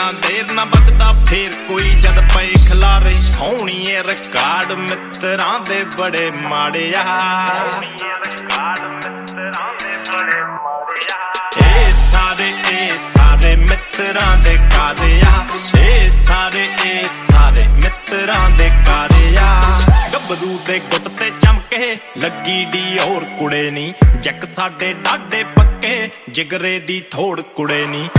ना देर ना बददा फिर कोई जद पे खिलारे सोहणीए रिकार्ड मित्रां दे बड़े माड़े ए सारे मित्रां दे कारे ए सारे मित्रां दे कारे गबरू दे गुट ते चमके लगी डी और कुड़े नी जक साडे डाडे पक्के जिगरे दी थोड़ कुड़े नी